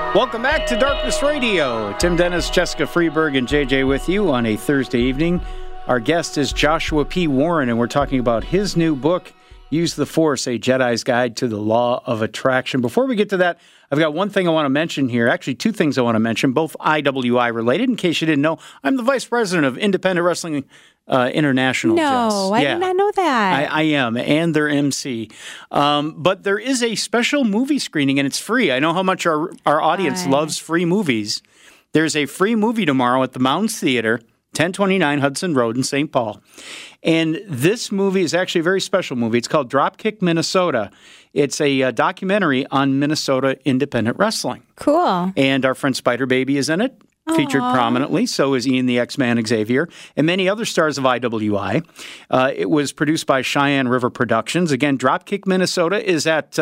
Welcome back to Darkness Radio. Tim Dennis, Jessica Freeberg, and JJ with you on a Thursday evening. Our guest is Joshua P. Warren, and we're talking about his new book, Use the Force, A Jedi's Guide to the Law of Attraction. Before we get to that, I've got one thing I want to mention here. Actually, two things I want to mention, both IWI related. In case you didn't know, I'm the vice president of Independent Wrestling International. No, I did not know that. I am, and their MC. But there is a special movie screening, and it's free. I know how much our audience loves free movies. There's a free movie tomorrow at the Mounds Theater, 1029 Hudson Road in St. Paul. And this movie is actually a very special movie. It's called Dropkick Minnesota. It's a documentary on Minnesota independent wrestling. Cool. And our friend Spider Baby is in it. Featured prominently. So is Ian the X-Man Xavier and many other stars of IWI. It was produced by Cheyenne River Productions. Again, Dropkick Minnesota is at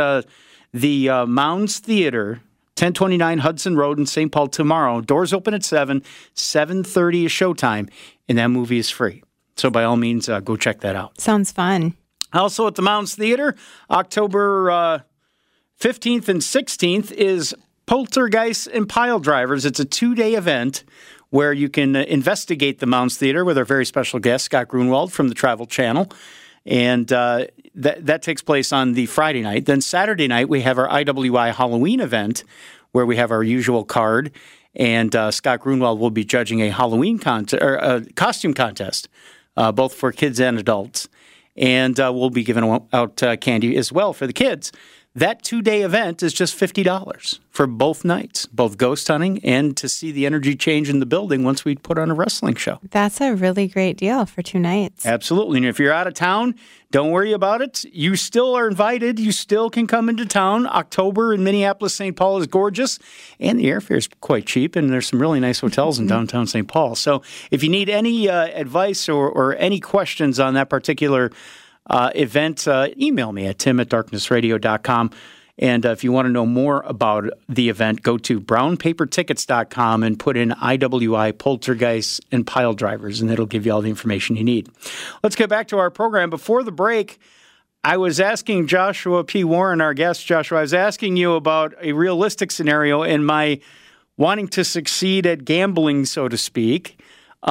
the Mounds Theater, 1029 Hudson Road in St. Paul tomorrow. Doors open at 7, 7:30 is showtime, and that movie is free. So by all means, go check that out. Sounds fun. Also at the Mounds Theater, October 15th and 16th is Poltergeist and Pile Drivers. It's a 2-day event where you can investigate the Mounds Theater with our very special guest, Scott Grunwald from the Travel Channel. And that takes place on the Friday night. Then Saturday night, we have our IWI Halloween event where we have our usual card. And Scott Grunwald will be judging a Halloween costume contest, both for kids and adults. And we'll be giving out candy as well for the kids. That 2-day event is just $50 for both nights, both ghost hunting and to see the energy change in the building once we put on a wrestling show. That's a really great deal for 2 nights. Absolutely. And if you're out of town, don't worry about it. You still are invited. You still can come into town. October in Minneapolis, St. Paul is gorgeous, and the airfare is quite cheap, and there's some really nice hotels in downtown St. Paul. So if you need any advice or any questions on that particular event, email me at tim@darknessradio.com. And if you want to know more about the event, go to brownpapertickets.com and put in IWI Poltergeist and Pile Drivers, and it'll give you all the information you need. Let's get back to our program. Before the break, I was asking Joshua P. Warren, our guest, Joshua, I was asking you about a realistic scenario in my wanting to succeed at gambling, so to speak.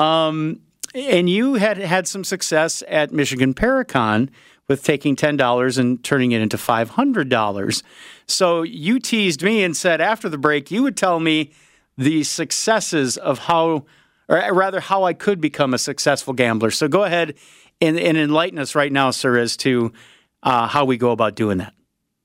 And you had some success at Michigan Paracon with taking $10 and turning it into $500. So you teased me and said after the break you would tell me the successes of how I could become a successful gambler. So go ahead and enlighten us right now, sir, as to how we go about doing that.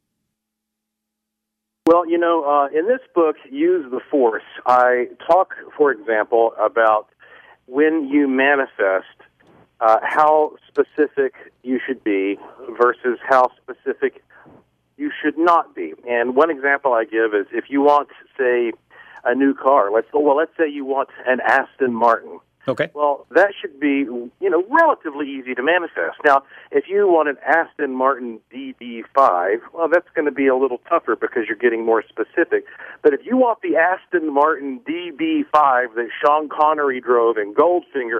Well, in this book, Use the Force, I talk, for example, about when you manifest, how specific you should be versus how specific you should not be. And one example I give is if you want, say, a new car. Let's say you want an Aston Martin. Okay. Well, that should be, relatively easy to manifest. Now, if you want an Aston Martin DB5, well, that's going to be a little tougher because you're getting more specific. But if you want the Aston Martin DB5 that Sean Connery drove in Goldfinger,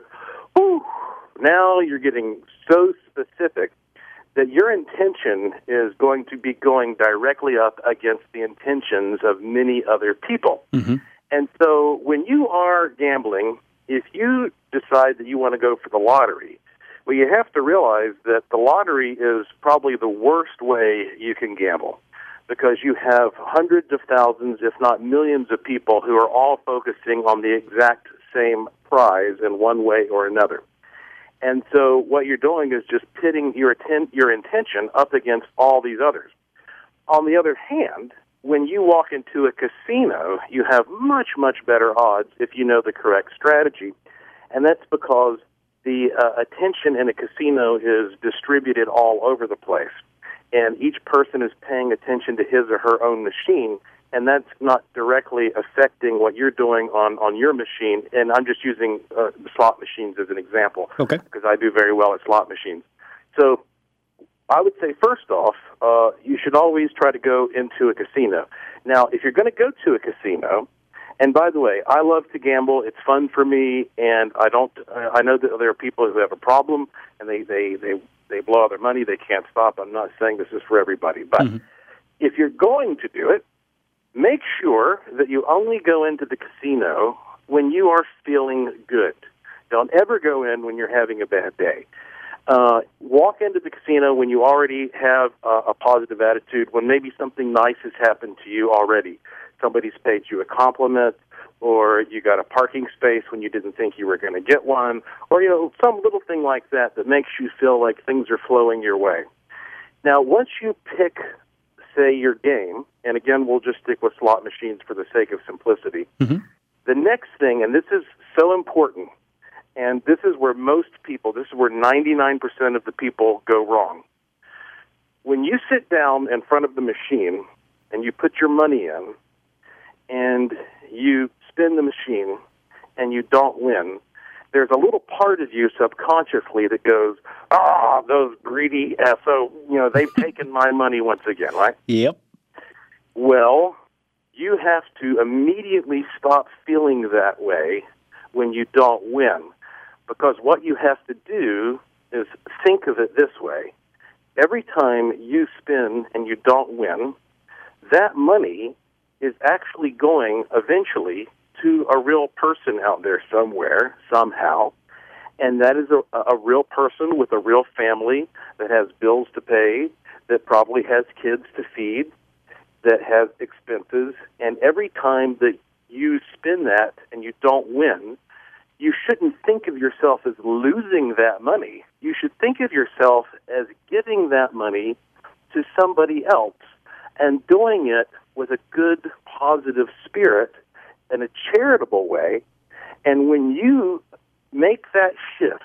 now you're getting so specific that your intention is going to be going directly up against the intentions of many other people. Mm-hmm. And so when you are gambling, if you decide that you want to go for the lottery, well, you have to realize that the lottery is probably the worst way you can gamble because you have hundreds of thousands, if not millions of people who are all focusing on the exact same prize in one way or another. And so what you're doing is just pitting your intention up against all these others. On the other hand, when you walk into a casino, you have much, much better odds if you know the correct strategy. And that's because the attention in a casino is distributed all over the place. And each person is paying attention to his or her own machine, and that's not directly affecting what you're doing on your machine. And I'm just using slot machines as an example, okay, because I do very well at slot machines. So I would say, first off, you should always try to go into a casino. Now, if you're going to go to a casino, and by the way, I love to gamble. It's fun for me, and I know that there are people who have a problem, and they blow all their money. They can't stop. I'm not saying this is for everybody. But if you're going to do it, make sure that you only go into the casino when you are feeling good. Don't ever go in when you're having a bad day. Walk into the casino when you already have a positive attitude, when maybe something nice has happened to you already. Somebody's paid you a compliment, or you got a parking space when you didn't think you were going to get one, or, some little thing like that that makes you feel like things are flowing your way. Now, once you pick, say, your game, and again, we'll just stick with slot machines for the sake of simplicity, the next thing, and this is so important, and this is where most people, this is where 99% of the people go wrong. When you sit down in front of the machine and you put your money in and you spin the machine and you don't win, there's a little part of you subconsciously that goes, those greedy SO, they've taken my money once again, right? Yep. Well, you have to immediately stop feeling that way when you don't win, because what you have to do is think of it this way. Every time you spin and you don't win, that money is actually going eventually to a real person out there somewhere, somehow, and that is a real person with a real family that has bills to pay, that probably has kids to feed, that has expenses, and every time that you spin that and you don't win, you shouldn't think of yourself as losing that money. You should think of yourself as giving that money to somebody else and doing it with a good, positive spirit in a charitable way. And when you make that shift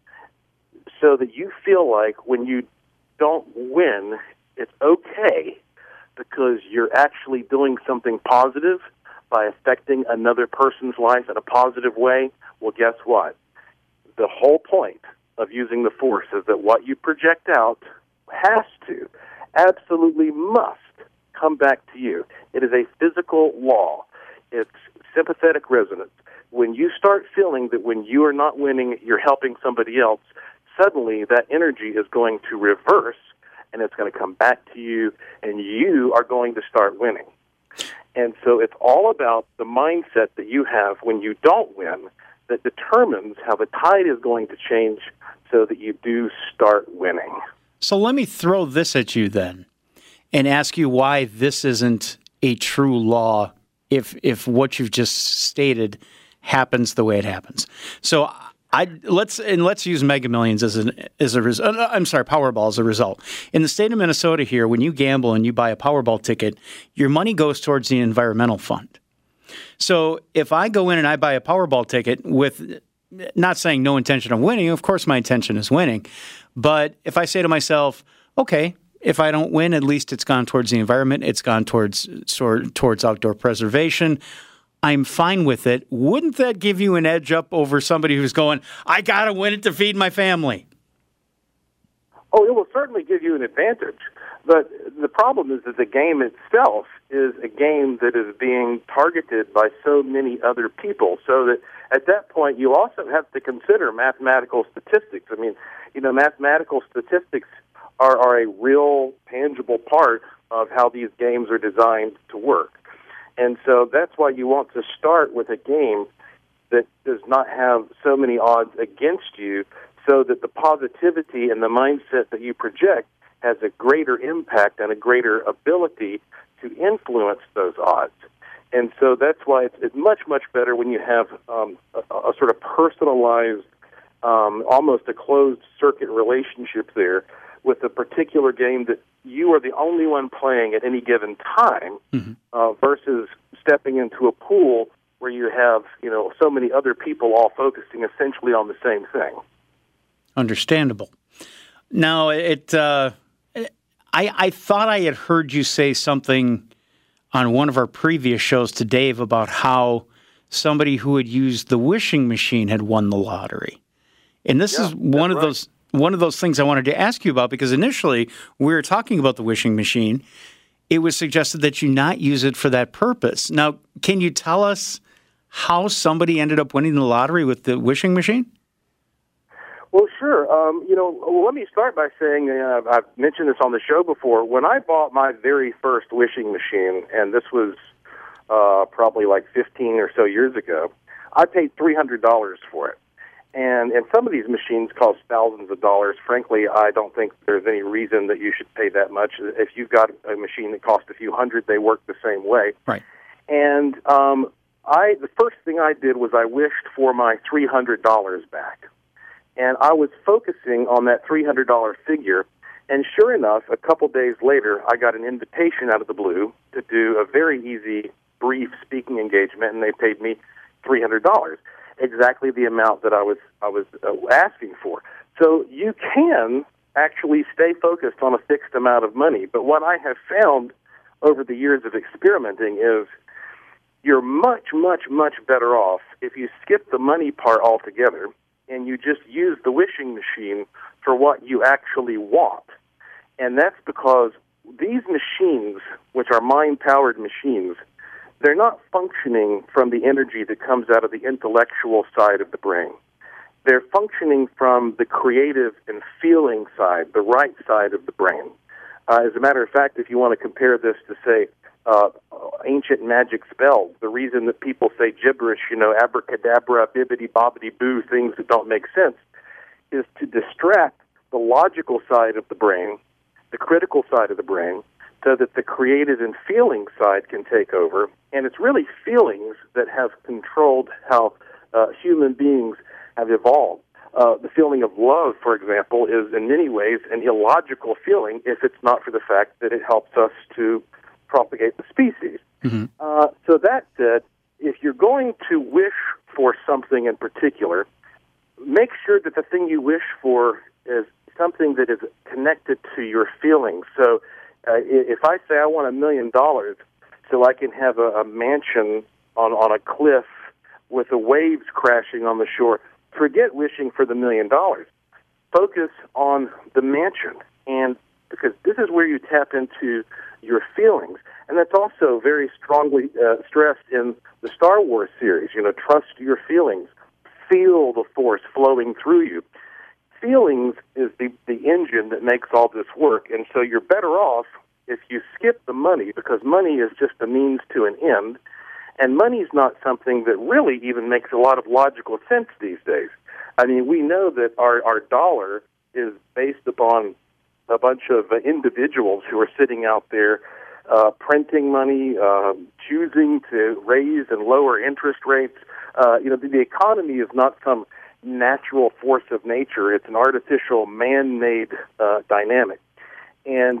so that you feel like when you don't win, it's okay because you're actually doing something positive by affecting another person's life in a positive way, well, guess what? The whole point of using the Force is that what you project out has to, absolutely must, come back to you. It is a physical law. It's sympathetic resonance. When you start feeling that when you are not winning, you're helping somebody else, suddenly that energy is going to reverse, and it's going to come back to you, and you are going to start winning. And so it's all about the mindset that you have when you don't win that determines how the tide is going to change so that you do start winning. So let me throw this at you then and ask you why this isn't a true law if what you've just stated happens the way it happens. So let's use Mega Millions as a result. I'm sorry, Powerball as a result. In the state of Minnesota here, when you gamble and you buy a Powerball ticket, your money goes towards the environmental fund. So if I go in and I buy a Powerball ticket with not saying no intention of winning, of course my intention is winning, but if I say to myself, okay, if I don't win, at least it's gone towards the environment, it's gone towards outdoor preservation, I'm fine with it. Wouldn't that give you an edge up over somebody who's going, I got to win it to feed my family? Oh, it will certainly give you an advantage. But the problem is that the game itself is a game that is being targeted by so many other people, so that at that point you also have to consider mathematical statistics. I mean, mathematical statistics are a real tangible part of how these games are designed to work. And so that's why you want to start with a game that does not have so many odds against you, so that the positivity and the mindset that you project has a greater impact and a greater ability to influence those odds. And so that's why it's much, much better when you have a sort of personalized, almost a closed-circuit relationship there with a particular game that you are the only one playing at any given time, versus stepping into a pool where you have, so many other people all focusing essentially on the same thing. Understandable. Now, I thought I had heard you say something on one of our previous shows to Dave about how somebody who had used the wishing machine had won the lottery. And this is one of those things I wanted to ask you about, because initially we were talking about the wishing machine. It was suggested that you not use it for that purpose. Now, can you tell us how somebody ended up winning the lottery with the wishing machine? Well, sure. Let me start by saying I've mentioned this on the show before. When I bought my very first wishing machine, and this was probably like 15 or so years ago, I paid $300 for it. And some of these machines cost thousands of dollars. Frankly, I don't think there's any reason that you should pay that much. If you've got a machine that costs a few hundred, they work the same way. Right. And the first thing I did was I wished for my $300 back. And I was focusing on that $300 figure. And sure enough, a couple days later, I got an invitation out of the blue to do a very easy, brief speaking engagement, and they paid me $300, exactly the amount that I was asking for. So you can actually stay focused on a fixed amount of money. But what I have found over the years of experimenting is you're much, much, much better off if you skip the money part altogether and you just use the wishing machine for what you actually want. And that's because these machines, which are mind-powered machines, they're not functioning from the energy that comes out of the intellectual side of the brain. They're functioning from the creative and feeling side, the right side of the brain. As a matter of fact, if you want to compare this to, say, ancient magic spells, the reason that people say gibberish, abracadabra, bibbidi-bobbidi-boo, things that don't make sense, is to distract the logical side of the brain, the critical side of the brain, so that the creative and feeling side can take over. And it's really feelings that have controlled how human beings have evolved. The feeling of love, for example, is in many ways an illogical feeling if it's not for the fact that it helps us to propagate the species. Mm-hmm. So that said, if you're going to wish for something in particular, make sure that the thing you wish for is something that is connected to your feelings. So if I say I want $1 million so I can have a mansion on a cliff with the waves crashing on the shore, forget wishing for the $1 million. Focus on the mansion, and because this is where you tap into your feelings. And that's also very strongly stressed in the Star Wars series. Trust your feelings. Feel the force flowing through you. Feelings is the engine that makes all this work, and so you're better off if you skip the money, because money is just a means to an end, and money is not something that really even makes a lot of logical sense these days. I mean, we know that our dollar is based upon a bunch of individuals who are sitting out there printing money, choosing to raise and lower interest rates. The economy is not some natural force of nature. It's an artificial, man-made dynamic. And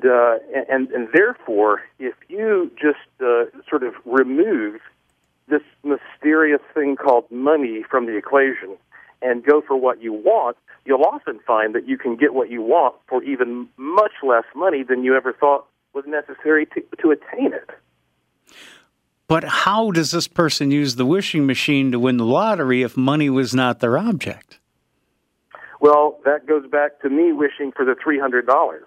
therefore, if you just sort of remove this mysterious thing called money from the equation and go for what you want, you'll often find that you can get what you want for even much less money than you ever thought was necessary to attain it. But how does this person use the wishing machine to win the lottery if money was not their object? Well, that goes back to me wishing for the $300.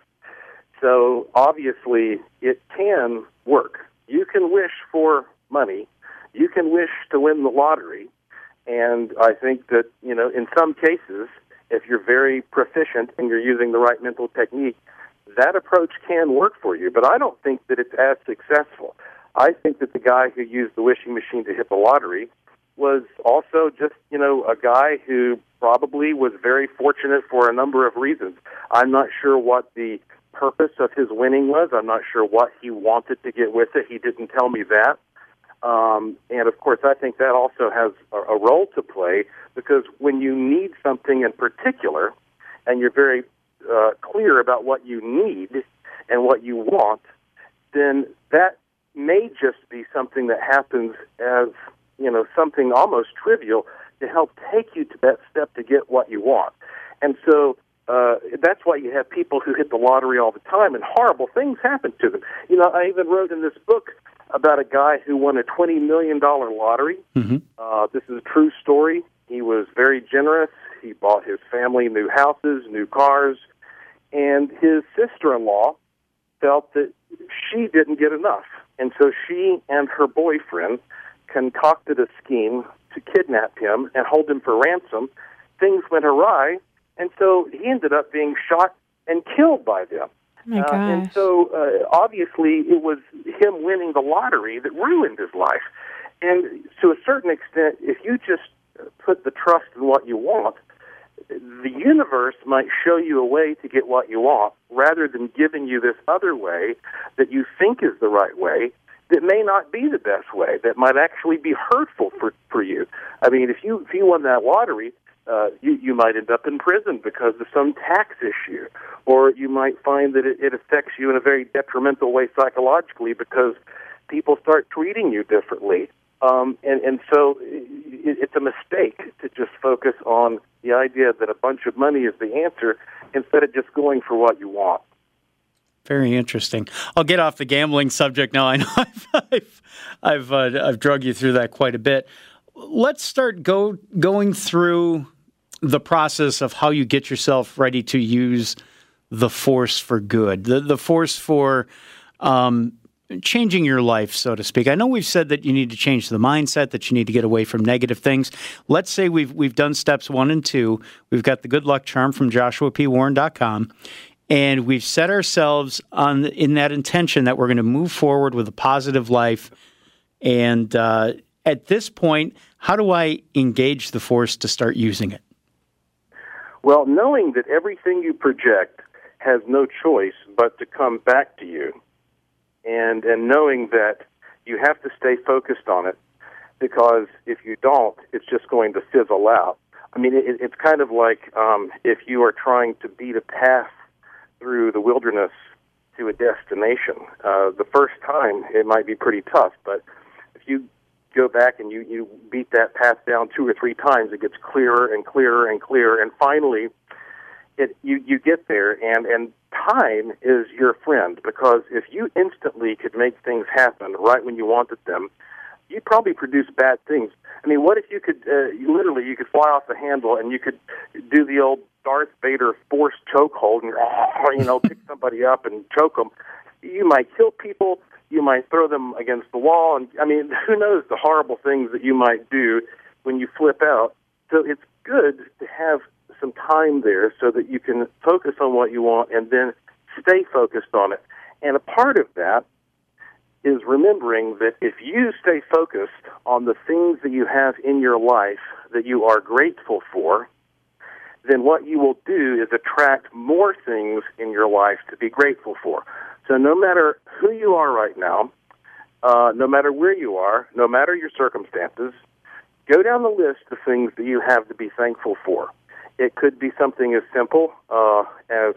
So obviously it can work. You can wish for money. You can wish to win the lottery. And I think that, in some cases, if you're very proficient and you're using the right mental technique, that approach can work for you. But I don't think that it's as successful. I think that the guy who used the wishing machine to hit the lottery was also just, a guy who probably was very fortunate for a number of reasons. I'm not sure what the purpose of his winning was. I'm not sure what he wanted to get with it. He didn't tell me that. And, of course, I think that also has a role to play, because when you need something in particular and you're very clear about what you need and what you want, then that may just be something that happens as, something almost trivial to help take you to that step to get what you want. And so that's why you have people who hit the lottery all the time and horrible things happen to them. I even wrote in this book about a guy who won a $20 million lottery. Mm-hmm. This is a true story. He was very generous. He bought his family new houses, new cars, and his sister-in-law felt that she didn't get enough. And so she and her boyfriend concocted a scheme to kidnap him and hold him for ransom. Things went awry, And so he ended up being shot and killed by them. Oh my gosh. And so obviously it was him winning the lottery that ruined his life. And to a certain extent, if you just put the trust in what you want, the universe might show you a way to get what you want rather than giving you this other way that you think is the right way that may not be the best way, that might actually be hurtful for you. I mean, if you won that lottery, you might end up in prison because of some tax issue, or you might find that it affects you in a very detrimental way psychologically because people start treating you differently. And so it's a mistake to just focus on the idea that a bunch of money is the answer instead of just going for what you want. Very interesting. I'll get off the gambling subject now. I know I've drug you through that quite a bit. Let's start going through the process of how you get yourself ready to use the force for good, the force for changing your life, so to speak. I know we've said that you need to change the mindset, that you need to get away from negative things. Let's say we've done steps 1 and 2. We've got the Good Luck Charm from JoshuaPWarren.com, and we've set ourselves in that intention that we're going to move forward with a positive life. And at this point, how do I engage the force to start using it? Well, knowing that everything you project has no choice but to come back to you, and knowing that you have to stay focused on it, because if you don't, it's just going to fizzle out. I mean, it's kind of like if you are trying to beat a path through the wilderness to a destination. The first time, it might be pretty tough, but if you go back and you beat that path down 2 or 3 times, it gets clearer and clearer and clearer, and finally you get there, and time is your friend, because if you instantly could make things happen right when you wanted them, you'd probably produce bad things. I mean, what if you could, you could fly off the handle and you could do the old Darth Vader force chokehold and, pick somebody up and choke them. You might kill people, you might throw them against the wall, and, I mean, who knows the horrible things that you might do when you flip out. So it's good to have some time there so that you can focus on what you want and then stay focused on it. And a part of that is remembering that if you stay focused on the things that you have in your life that you are grateful for, then what you will do is attract more things in your life to be grateful for. So no matter who you are right now, no matter where you are, no matter your circumstances, go down the list of things that you have to be thankful for. It could be something as simple as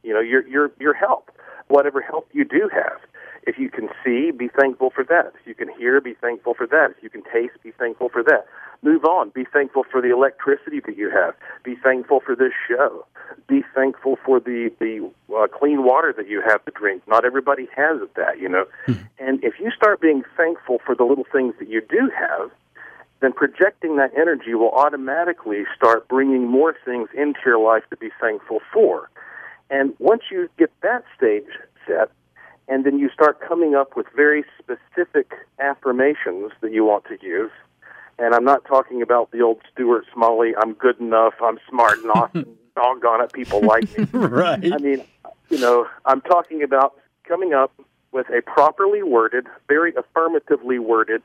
your health, whatever health you do have. If you can see, be thankful for that. If you can hear, be thankful for that. If you can taste, be thankful for that. Move on. Be thankful for the electricity that you have. Be thankful for this show. Be thankful for the clean water that you have to drink. Not everybody has that, Mm-hmm. And if you start being thankful for the little things that you do have, then projecting that energy will automatically start bringing more things into your life to be thankful for. And once you get that stage set, and then you start coming up with very specific affirmations that you want to use, and I'm not talking about the old Stuart Smalley, I'm good enough, I'm smart enough, doggone it, people like me. Right. I mean, I'm talking about coming up with a properly worded, very affirmatively worded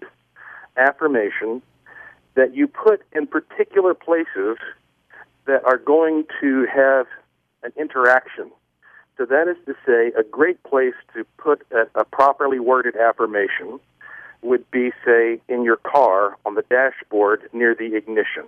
affirmation that you put in particular places that are going to have an interaction. So that is to say, a great place to put a properly worded affirmation would be, say, in your car on the dashboard near the ignition.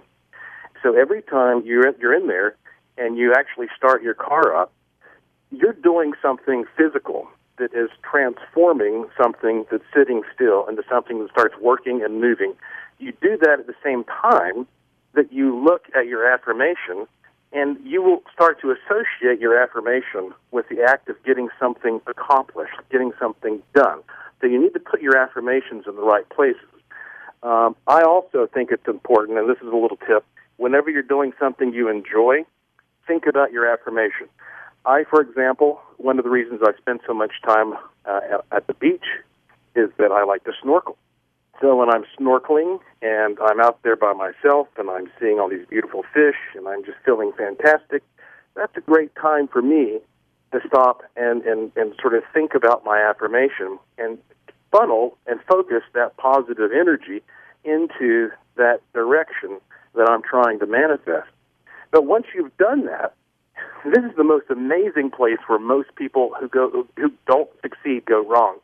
So every time you're in there and you actually start your car up, you're doing something physical that is transforming something that's sitting still into something that starts working and moving. You do that at the same time that you look at your affirmation, and you will start to associate your affirmation with the act of getting something accomplished, getting something done. So you need to put your affirmations in the right places. I also think it's important, and this is a little tip, whenever you're doing something you enjoy, think about your affirmation. I, for example, one of the reasons I spend so much time at the beach is that I like to snorkel. So when I'm snorkeling and I'm out there by myself and I'm seeing all these beautiful fish and I'm just feeling fantastic, that's a great time for me to stop and sort of think about my affirmation and funnel and focus that positive energy into that direction that I'm trying to manifest. But once you've done that, this is the most amazing place where most people who don't succeed go wrong.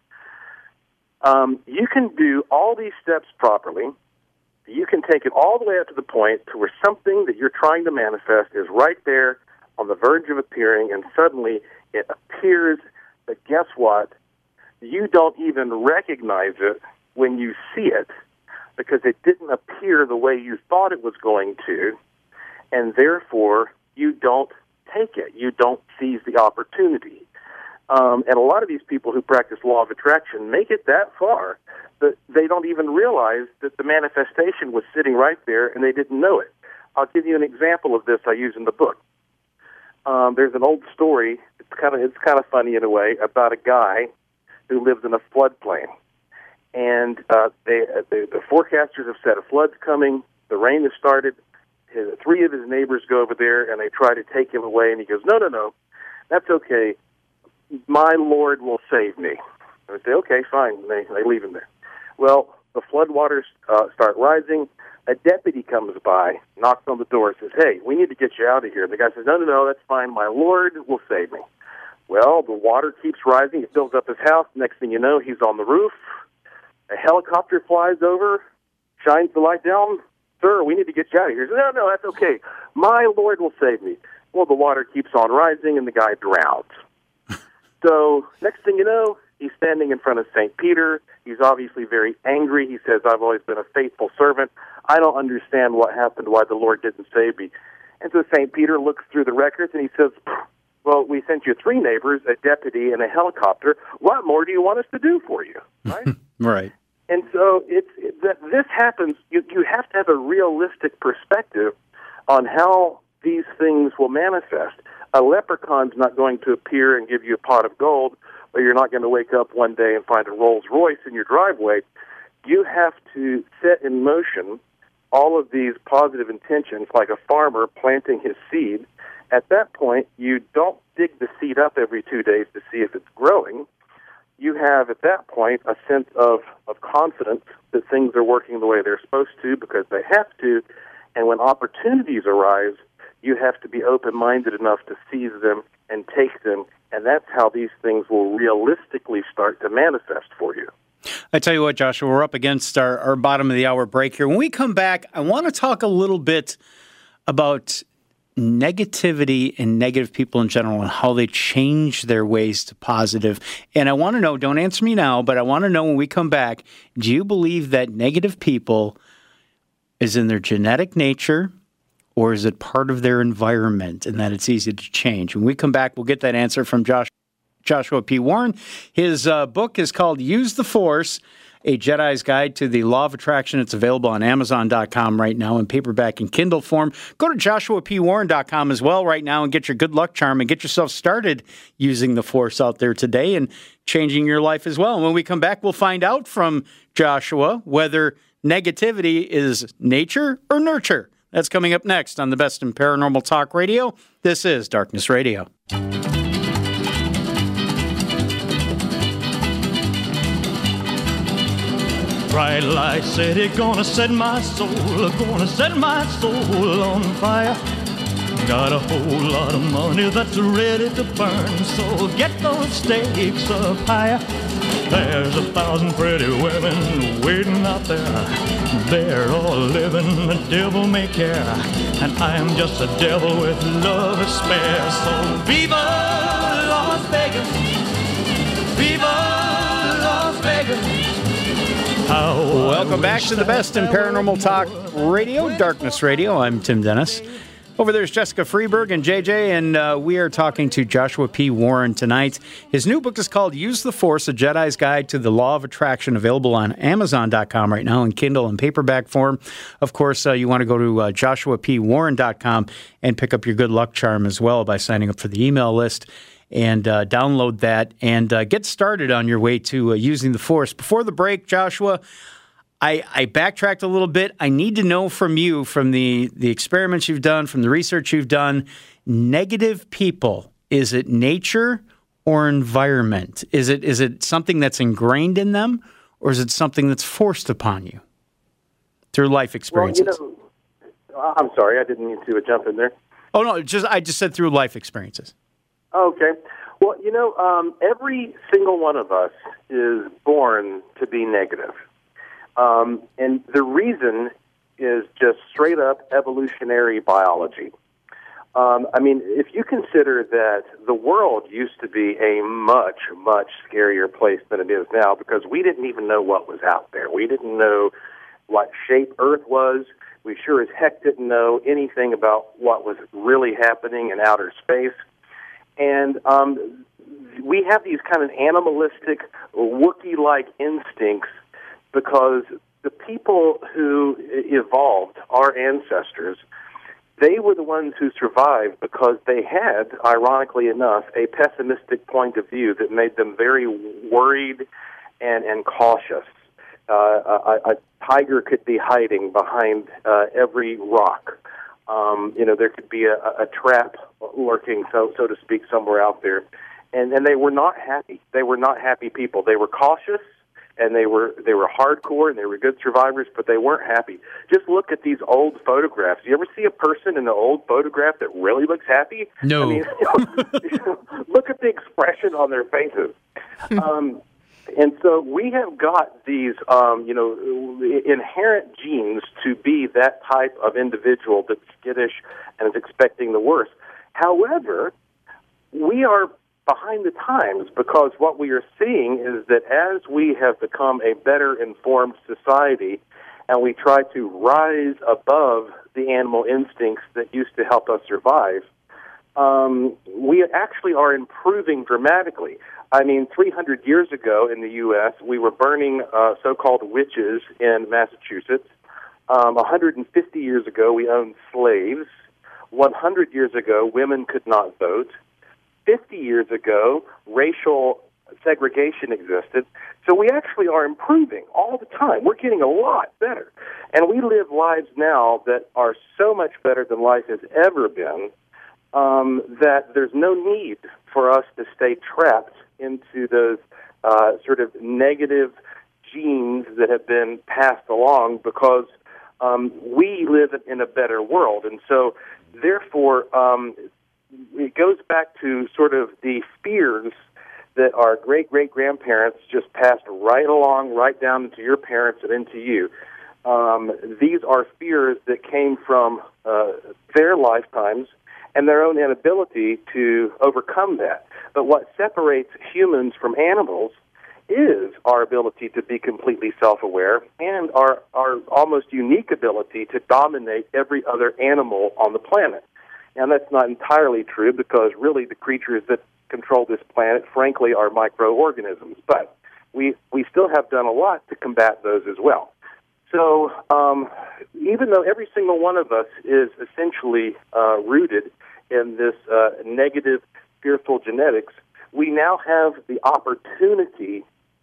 You can do all these steps properly. You can take it all the way up to the point to where something that you're trying to manifest is right there on the verge of appearing, and suddenly it appears, but guess what? You don't even recognize it when you see it because it didn't appear the way you thought it was going to, and therefore you don't take it. You don't seize the opportunity. And a lot of these people who practice law of attraction make it that far that they don't even realize that the manifestation was sitting right there and they didn't know it. I'll give you an example of this I use in the book. There's an old story. It's kind of funny in a way about a guy who lives in a floodplain, and the forecasters have said a flood's coming. The rain has started. Three of his neighbors go over there and they try to take him away, and he goes, "No, that's okay. My Lord will save me." And they say, "Okay, fine." And they leave him there. Well, the floodwaters start rising. A deputy comes by, knocks on the door, says, "Hey, we need to get you out of here." And the guy says, No, that's fine. My Lord will save me. Well, the water keeps rising. It fills up his house. Next thing you know, he's on the roof. A helicopter flies over, shines the light down. "Sir, we need to get you out of here." He says, No, that's okay. My Lord will save me. Well, the water keeps on rising, and the guy drowns. So next thing you know, he's standing in front of St. Peter. He's obviously very angry. He says, "I've always been a faithful servant. I don't understand what happened, why the Lord didn't save me." And so St. Peter looks through the records, and he says, "Well, we sent you three neighbors, a deputy, and a helicopter. What more do you want us to do for you?" Right? Right. And so this happens. You have to have a realistic perspective on how these things will manifest. A leprechaun's not going to appear and give you a pot of gold, or you're not going to wake up one day and find a Rolls Royce in your driveway. You have to set in motion all of these positive intentions like a farmer planting his seed. At that point, you don't dig the seed up every 2 days to see if it's growing. You have, at that point, a sense of confidence that things are working the way they're supposed to because they have to. And when opportunities arise, you have to be open-minded enough to seize them and take them. And that's how these things will realistically start to manifest for you. I tell you what, Joshua, we're up against our bottom of the hour break here. When we come back, I want to talk a little bit about negativity and negative people in general and how they change their ways to positive. And I want to know, don't answer me now, but I want to know when we come back, do you believe that negative people is in their genetic nature or is it part of their environment and that it's easy to change? When we come back, we'll get that answer from Joshua P. Warren. His book is called Use the Force, A Jedi's Guide to the Law of Attraction. It's available on Amazon.com right now in paperback and Kindle form. Go to JoshuaPWarren.com as well right now and get your good luck charm and get yourself started using the Force out there today and changing your life as well. And when we come back, we'll find out from Joshua whether negativity is nature or nurture. That's coming up next on the Best in Paranormal Talk Radio. This is Darkness Radio. Bright light city, gonna set my soul on fire. Got a whole lot of money that's ready to burn, so get those stakes up higher. There's 1,000 pretty women waiting out there. They're all living the devil may care, and I'm just a devil with love to spare. So viva Las Vegas, viva Las Vegas. Welcome back to the Best in Paranormal Talk Radio, Darkness Radio. I'm Tim Dennis. Over there's Jessica Freeberg and JJ, and we are talking to Joshua P. Warren tonight. His new book is called Use the Force, A Jedi's Guide to the Law of Attraction, available on Amazon.com right now in Kindle and paperback form. Of course, you want to go to JoshuaPWarren.com and pick up your good luck charm as well by signing up for the email list. And download that and get started on your way to using the Force. Before the break, Joshua, I backtracked a little bit. I need to know from you, from the experiments you've done, from the research you've done, negative people, is it nature or environment? Is it something that's ingrained in them, or is it something that's forced upon you through life experiences? Well, I'm sorry, I didn't mean to jump in there. Oh, no, I just said through life experiences. Okay. Well, every single one of us is born to be negative. And the reason is just straight up evolutionary biology. If you consider that the world used to be a much, much scarier place than it is now, because we didn't even know what was out there. We didn't know what shape Earth was. We sure as heck didn't know anything about what was really happening in outer space. And we have these kind of animalistic, Wookiee-like instincts because the people who evolved, our ancestors, they were the ones who survived because they had, ironically enough, a pessimistic point of view that made them very worried and cautious. A tiger could be hiding behind every rock. There could be a trap lurking, so to speak, somewhere out there. And they were not happy. They were not happy people. They were cautious, and they were hardcore, and they were good survivors, but they weren't happy. Just look at these old photographs. You ever see a person in an old photograph that really looks happy? No. Look at the expression on their faces. And so we have got these, inherent genes to be that type of individual that's skittish and is expecting the worst. However, we are behind the times because what we are seeing is that as we have become a better informed society and we try to rise above the animal instincts that used to help us survive, we actually are improving dramatically. 300 years ago in the U.S., we were burning so-called witches in Massachusetts. 150 years ago, we owned slaves. 100 years ago, women could not vote. 50 years ago, racial segregation existed. So we actually are improving all the time. We're getting a lot better. And we live lives now that are so much better than life has ever been that there's no need for us to stay trapped into those sort of negative genes that have been passed along because we live in a better world. And so, therefore, it goes back to sort of the fears that our great-great-grandparents just passed right along, right down into your parents and into you. These are fears that came from their lifetimes and their own inability to overcome that. But what separates humans from animals is our ability to be completely self-aware and our almost unique ability to dominate every other animal on the planet. And that's not entirely true because really the creatures that control this planet, frankly, are microorganisms. But we still have done a lot to combat those as well. So even though every single one of us is essentially rooted in this negative, fearful genetics, we now have the opportunity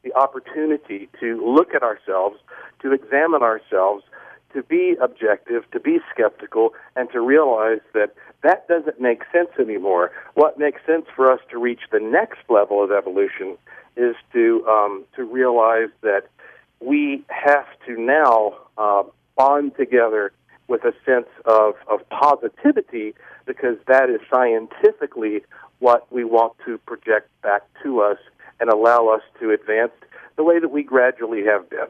to look at ourselves, to examine ourselves, to be objective, to be skeptical, and to realize that that doesn't make sense anymore. What makes sense for us to reach the next level of evolution is to realize that we have to now bond together with a sense of positivity, because that is scientifically what we want to project back to us and allow us to advance the way that we gradually have been.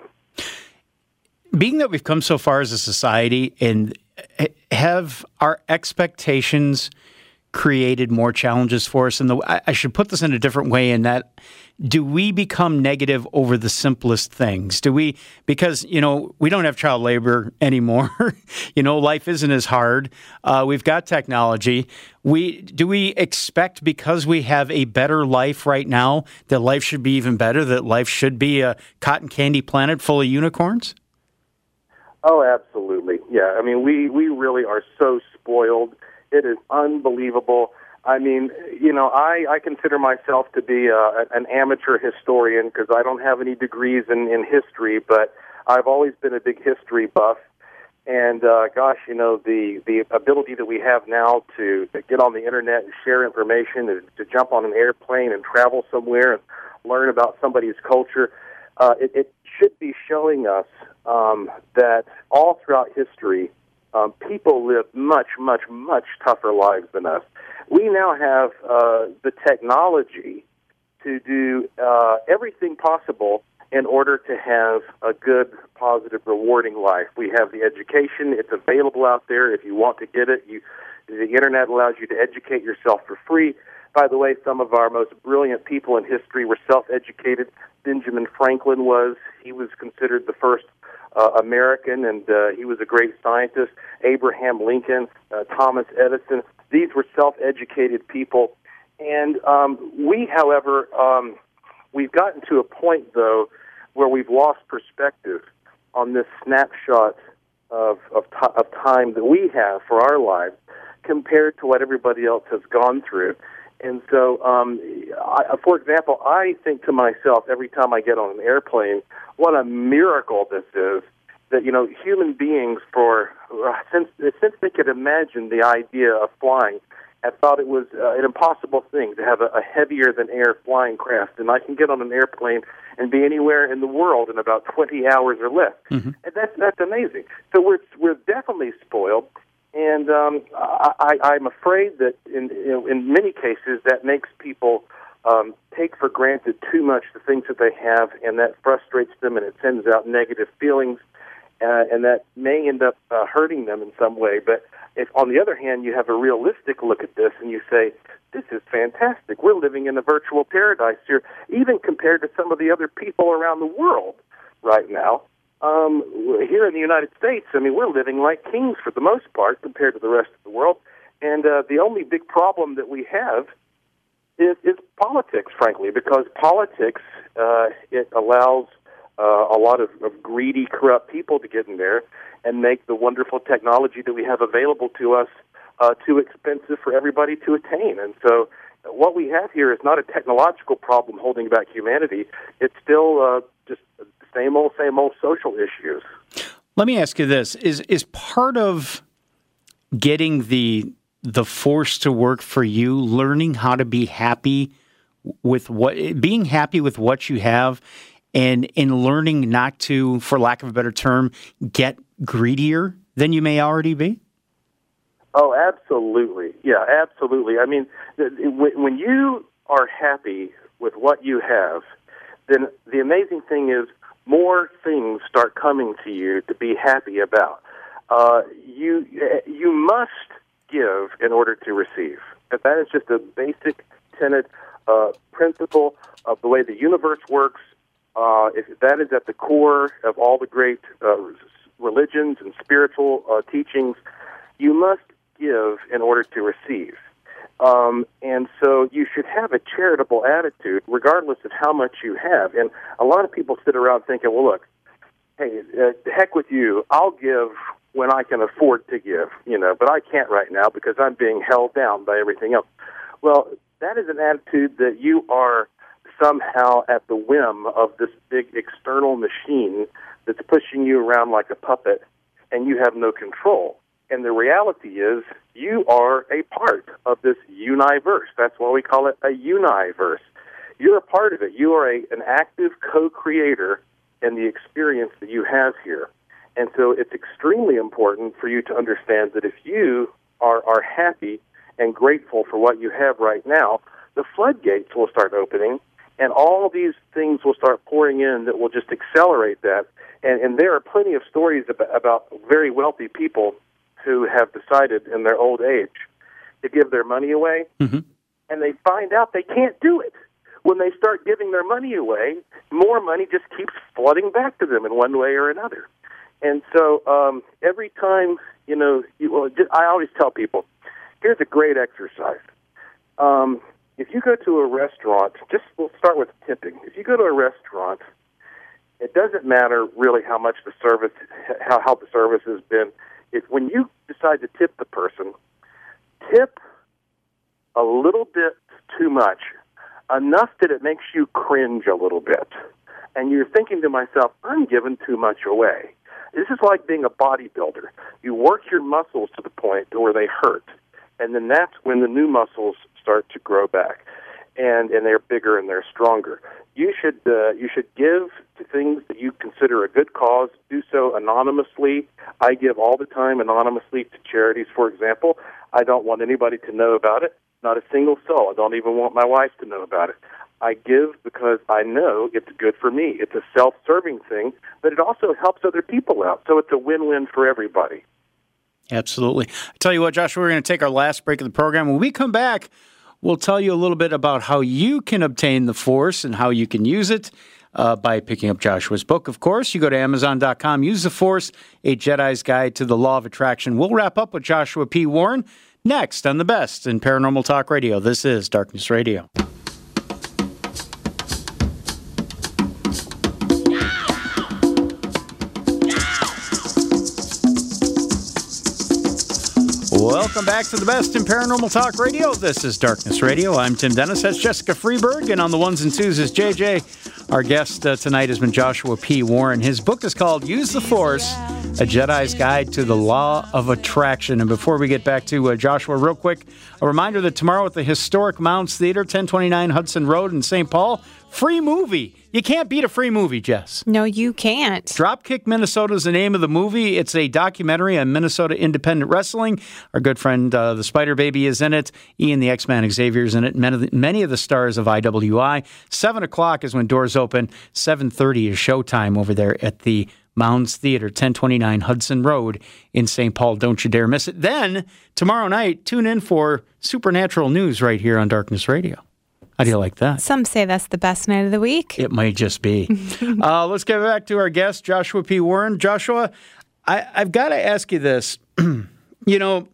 Being that we've come so far as a society, and have our expectations created more challenges for us? And I should put this in a different way, in that, do we become negative over the simplest things? Do we, because, we don't have child labor anymore. Life isn't as hard. We've got technology. Do we expect, because we have a better life right now, that life should be even better, that life should be a cotton candy planet full of unicorns? Oh, absolutely. Yeah, we really are so spoiled. It is unbelievable. I consider myself to be an amateur historian because I don't have any degrees in history, but I've always been a big history buff. And gosh, the ability that we have now to get on the internet and share information, and to jump on an airplane and travel somewhere and learn about somebody's culture, it should be showing us that all throughout history, people live much, much, much tougher lives than us. We now have the technology to do everything possible in order to have a good, positive, rewarding life. We have the education. It's available out there if you want to get it. The Internet allows you to educate yourself for free. By the way, some of our most brilliant people in history were self-educated. Benjamin Franklin was. He was considered the first American, and he was a great scientist. Abraham Lincoln, Thomas Edison. These were self-educated people. And we, however, we've gotten to a point, though, where we've lost perspective on this snapshot of time that we have for our lives compared to what everybody else has gone through. And so, for example, I think to myself every time I get on an airplane, what a miracle this is, that, human beings, since they could imagine the idea of flying, have thought it was an impossible thing to have a heavier-than-air flying craft. And I can get on an airplane and be anywhere in the world in about 20 hours or less. Mm-hmm. And that's amazing. So we're definitely spoiled. And I'm afraid that in many cases that makes people take for granted too much the things that they have, and that frustrates them, and it sends out negative feelings, and that may end up hurting them in some way. But if, on the other hand, you have a realistic look at this and you say, this is fantastic. We're living in a virtual paradise here, even compared to some of the other people around the world right now. Here in the United States, we're living like kings for the most part compared to the rest of the world. And the only big problem that we have is politics, frankly, because politics, it allows a lot of greedy, corrupt people to get in there and make the wonderful technology that we have available to us too expensive for everybody to attain. And so what we have here is not a technological problem holding back humanity. It's still just same old social issues. Let me ask you this. Is part of getting the force to work for you learning how to be happy with being happy with what you have, and in learning not to, for lack of a better term, get greedier than you may already be? Oh, absolutely. Yeah, absolutely. When you are happy with what you have, then the amazing thing is more things start coming to you to be happy about. You must give in order to receive. That is just a basic tenet, principle of the way the universe works. If that is at the core of all the great religions and spiritual teachings. You must give in order to receive. And so you should have a charitable attitude regardless of how much you have. And a lot of people sit around thinking, well, look, hey, heck with you, I'll give when I can afford to give, but I can't right now because I'm being held down by everything else. Well, that is an attitude that you are somehow at the whim of this big external machine that's pushing you around like a puppet, and you have no control. And the reality is you are a part of this universe. That's why we call it a universe. You're a part of it. You are an active co-creator in the experience that you have here. And so it's extremely important for you to understand that if you are happy and grateful for what you have right now, the floodgates will start opening, and all these things will start pouring in that will just accelerate that. And there are plenty of stories about very wealthy people who have decided in their old age to give their money away, mm-hmm. and they find out they can't do it. When they start giving their money away, more money just keeps flooding back to them in one way or another. And so every time, I always tell people, here's a great exercise. If you go to a restaurant, we'll start with tipping. If you go to a restaurant, it doesn't matter really how much the service, how the service has been. When you decide to tip the person, tip a little bit too much, enough that it makes you cringe a little bit. And you're thinking to myself, I'm giving too much away. This is like being a bodybuilder. You work your muscles to the point where they hurt, and then that's when the new muscles start to grow back, and they're bigger and they're stronger. You should give to things that you consider a good cause. Do so anonymously. I give all the time anonymously to charities, for example. I don't want anybody to know about it, not a single soul. I don't even want my wife to know about it. I give because I know it's good for me. It's a self-serving thing, but it also helps other people out. So it's a win-win for everybody. Absolutely. I tell you what, Joshua, we're going to take our last break of the program. When we come back, we'll tell you a little bit about how you can obtain the Force and how you can use it by picking up Joshua's book. Of course, you go to Amazon.com, use the Force, A Jedi's Guide to the Law of Attraction. We'll wrap up with Joshua P. Warren next on the best in Paranormal Talk Radio. This is Darkness Radio. Welcome back to the best in Paranormal Talk Radio. This is Darkness Radio. I'm Tim Dennis. That's Jessica Freeberg. And on the ones and twos is JJ. Our guest tonight has been Joshua P. Warren. His book is called Use the Force, A Jedi's Guide to the Law of Attraction. And before we get back to Joshua, real quick, a reminder that tomorrow at the historic Mounds Theater, 1029 Hudson Road in St. Paul, free movie. You can't beat a free movie, Jess. No, you can't. Dropkick Minnesota is the name of the movie. It's a documentary on Minnesota independent wrestling. Our good friend, the Spider Baby, is in it. Ian the X-Man Xavier is in it. Many of the stars of IWI. 7 o'clock is when doors open. 7:30 is showtime over there at the Mounds Theater, 1029 Hudson Road in St. Paul. Don't you dare miss it. Then, tomorrow night, tune in for Supernatural News right here on Darkness Radio. How do you like that? Some say that's the best night of the week. It might just be. Let's get back to our guest, Joshua P. Warren. Joshua, I've got to ask you this. You know,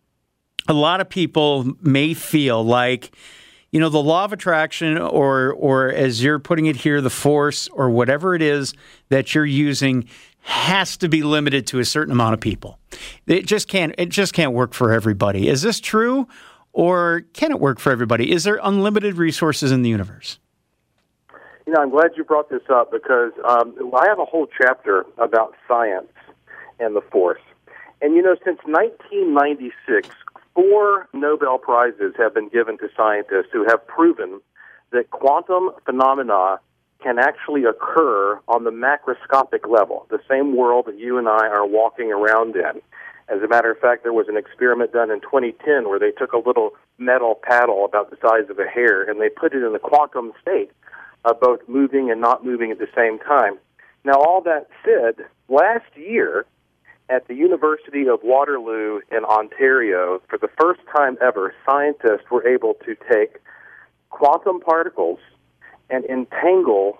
a lot of people may feel like, you know, the law of attraction or as you're putting it here, the Force or whatever it is that you're using has to be limited to a certain amount of people. It just can't work for everybody. Is this true? Or can it work for everybody? Is there unlimited resources in the universe? You know, I'm glad you brought this up because I have a whole chapter about science and the Force. And, you know, since 1996, 4 Nobel Prizes have been given to scientists who have proven that quantum phenomena can actually occur on the macroscopic level, the same world that you and I are walking around in. As a matter of fact, there was an experiment done in 2010 where they took a little metal paddle about the size of a hair and they put it in the quantum state of both moving and not moving at the same time. Now, all that said, last year at the University of Waterloo in Ontario, for the first time ever, scientists were able to take quantum particles and entangle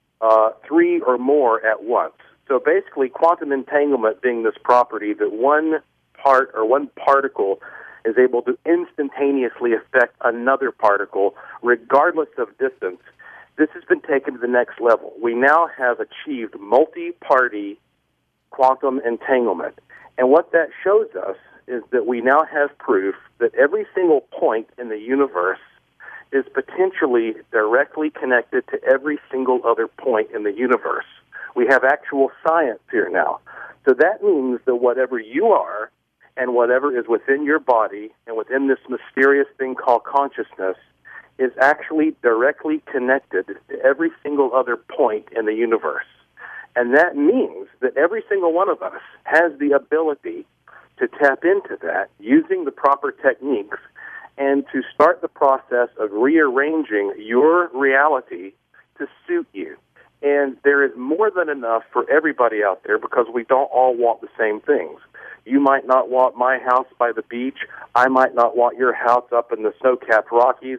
3 or more at once. So basically, quantum entanglement being this property that one part or one particle is able to instantaneously affect another particle regardless of distance. This has been taken to the next level. We now have achieved multi-party quantum entanglement. And what that shows us is that we now have proof that every single point in the universe is potentially directly connected to every single other point in the universe. We have actual science here now. So that means that whatever you are and whatever is within your body and within this mysterious thing called consciousness is actually directly connected to every single other point in the universe. And that means that every single one of us has the ability to tap into that using the proper techniques and to start the process of rearranging your reality to suit you. And there is more than enough for everybody out there because we don't all want the same things. You might not want my house by the beach. I might not want your house up in the snow-capped Rockies.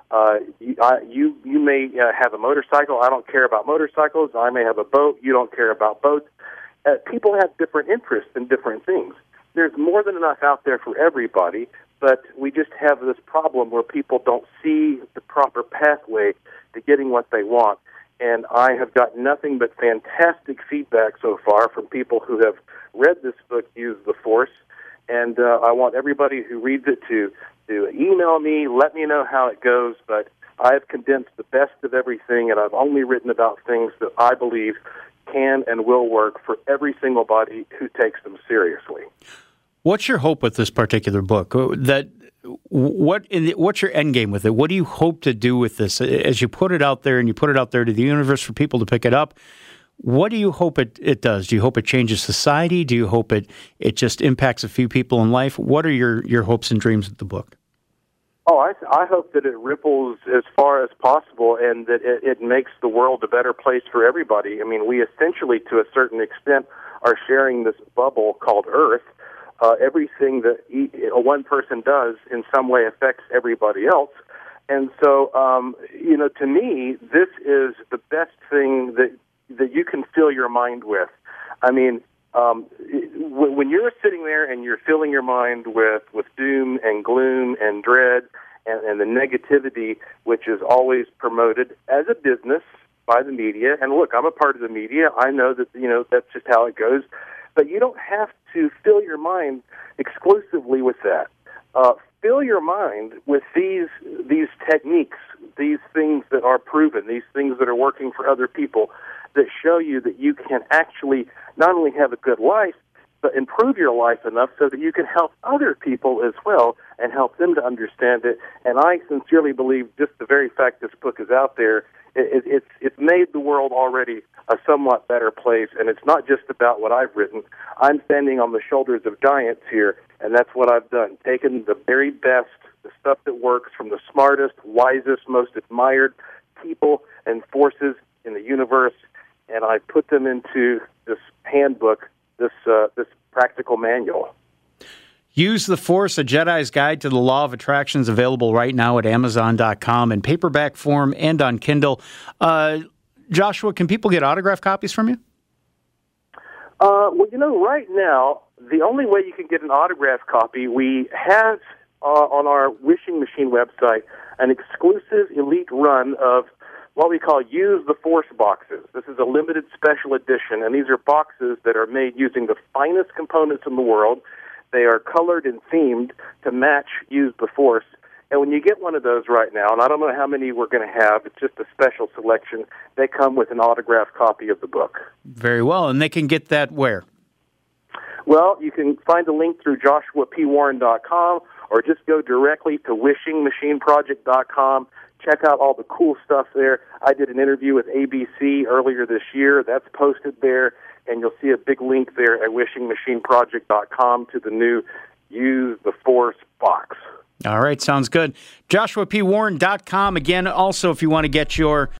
You may have a motorcycle. I don't care about motorcycles. I may have a boat. You don't care about boats. People have different interests in different things. There's more than enough out there for everybody, but we just have this problem where people don't see the proper pathway to getting what they want. And I have got nothing but fantastic feedback so far from people who have read this book, Use the Force. And I want everybody who reads it to email me, let me know how it goes. But I've condensed the best of everything, and I've only written about things that I believe can and will work for every single body who takes them seriously. What's your hope with this particular book? What's your end game with it? What do you hope to do with this as you put it out there and you put it out there to the universe for people to pick it up? What do you hope it does? Do you hope it changes society? Do you hope it just impacts a few people in life? What are your hopes and dreams with the book? Oh, I hope that it ripples as far as possible and that it makes the world a better place for everybody. I mean, we essentially, to a certain extent, are sharing this bubble called Earth. Everything that one person does in some way affects everybody else. And so, to me, this is the best thing that you can fill your mind with. I mean, when you're sitting there and you're filling your mind with doom and gloom and dread and the negativity, which is always promoted as a business by the media, and look, I'm a part of the media. I know that, that's just how it goes. But you don't have to fill your mind exclusively with that. Fill your mind with these techniques, these things that are proven, these things that are working for other people, that show you that you can actually not only have a good life, but improve your life enough so that you can help other people as well and help them to understand it. And I sincerely believe just the very fact this book is out there, it's made the world already a somewhat better place, and it's not just about what I've written. I'm standing on the shoulders of giants here, and that's what I've done, taken the very best, the stuff that works from the smartest, wisest, most admired people and forces in the universe, and I put them into this handbook, this practical manual. Use the Force, A Jedi's Guide to the Law of Attraction, is available right now at Amazon.com in paperback form and on Kindle. Joshua, can people get autographed copies from you? Right now, the only way you can get an autographed copy, we have on our Wishing Machine website an exclusive elite run of what we call Use the Force boxes. This is a limited special edition, and these are boxes that are made using the finest components in the world. They are colored and themed to match Use the Force. And when you get one of those right now, and I don't know how many we're going to have, it's just a special selection, they come with an autographed copy of the book. Very well. And they can get that where? Well, you can find a link through joshuapwarren.com or just go directly to wishingmachineproject.com. Check out all the cool stuff there. I did an interview with ABC earlier this year. That's posted there, and you'll see a big link there at wishingmachineproject.com to the new Use the Force box. All right, sounds good. JoshuaPWarren.com. Again, also, if you want to get your